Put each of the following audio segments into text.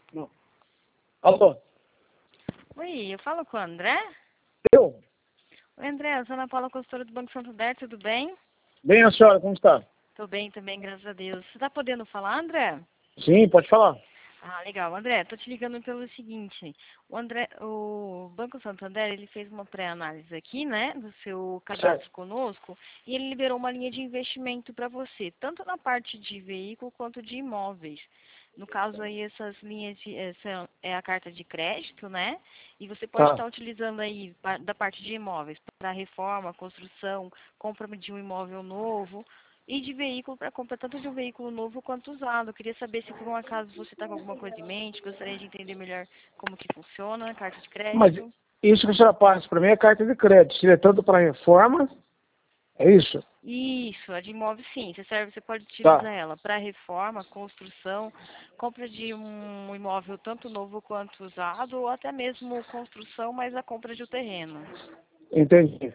Não. Alô? Oi, eu falo com o André? Eu? Oi, André, eu sou a Ana Paula, consultora do Banco Santander, tudo bem? Bem, a senhora, como está? Tô bem também, graças a Deus. Você tá podendo falar, André? Sim, pode falar. Ah, legal. André, tô te ligando pelo seguinte. O Banco Santander, ele fez uma pré-análise aqui, né, do seu Certo. cadastro conosco, e ele liberou uma linha de investimento para você, tanto na parte de veículo quanto de imóveis. No caso aí, essas linhas, essa é a carta de crédito, né? E você pode Tá. estar utilizando aí da parte de imóveis para reforma, construção, compra de um imóvel novo. E de veículo para compra, tanto de um veículo novo quanto usado. Eu queria saber se por um acaso você está com alguma coisa em mente, gostaria de entender melhor como que funciona a carta de Mas crédito. isso que a senhora passa para mim é carta de crédito. Se é tanto para reforma, é isso? Isso, a de imóvel sim, você pode Tá. utilizar ela para reforma, construção, compra de um imóvel tanto novo quanto usado, ou até mesmo construção, mas a compra de um terreno. Entendi.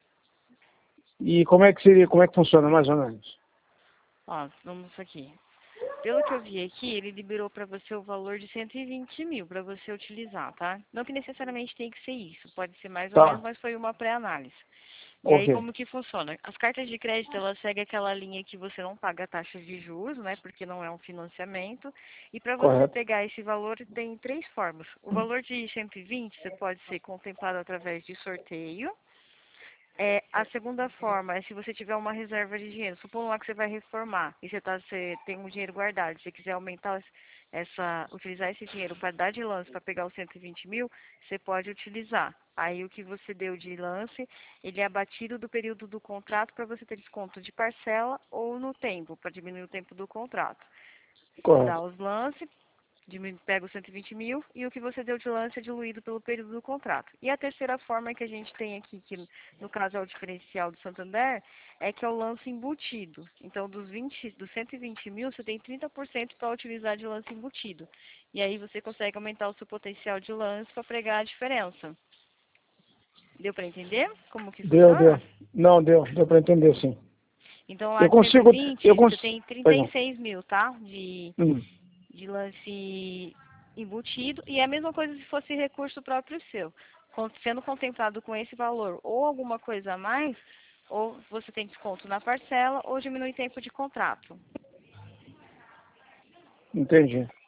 E como é que seria, como é que funciona mais ou menos? Ó, vamos aqui. Pelo que eu vi aqui, ele liberou para você o valor de 120 mil para você utilizar, tá? Não que necessariamente tem que ser isso, pode ser mais ou menos, Tá. mas foi uma pré-análise. E aí, Ok. como que funciona? As cartas de crédito, elas seguem aquela linha que você não paga taxa de juros, né? Porque não é um financiamento. E para você Correto. pegar esse valor, tem três formas. O valor de 120, você pode ser contemplado através de sorteio. A segunda forma é se você tiver uma reserva de dinheiro. Supondo lá que você vai reformar e você tem um dinheiro guardado. Se você quiser aumentar utilizar esse dinheiro para dar de lance para pegar os 120 mil, você pode utilizar. Aí o que você deu de lance, ele é abatido do período do contrato para você ter desconto de parcela ou no tempo, para diminuir o tempo do contrato. Você dá Correto. os lances, pega os 120 mil e o que você deu de lance é diluído pelo período do contrato. E a terceira forma que a gente tem aqui, que no caso é o diferencial do Santander, é que é o lance embutido. Então, dos 120 mil, você tem 30% para utilizar de lance embutido. E aí você consegue aumentar o seu potencial de lance para pregar a diferença. Deu para entender como que Deu. funciona? Não, deu para entender, sim. Então, lá Eu de consigo, eu 120, você consigo, tem pois não. 36 mil, tá? De lance embutido, e é a mesma coisa se fosse recurso próprio seu. Sendo contemplado com esse valor ou alguma coisa a mais, ou você tem desconto na parcela ou diminui tempo de contrato. Entendi.